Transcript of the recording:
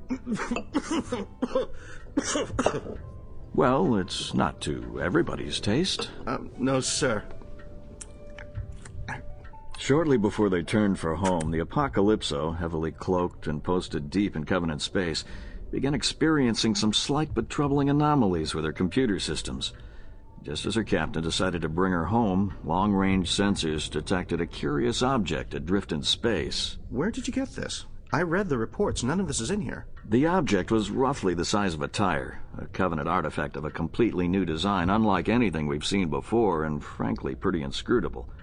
Well, it's not to everybody's taste. No, sir. Shortly before they turned for home, the Apocalypso, heavily cloaked and posted deep in Covenant space, began experiencing some slight but troubling anomalies with her computer systems. Just as her captain decided to bring her home, long-range sensors detected a curious object adrift in space. Where did you get this? I read the reports. None of this is in here. The object was roughly the size of a tire, a Covenant artifact of a completely new design, unlike anything we've seen before, and frankly pretty inscrutable.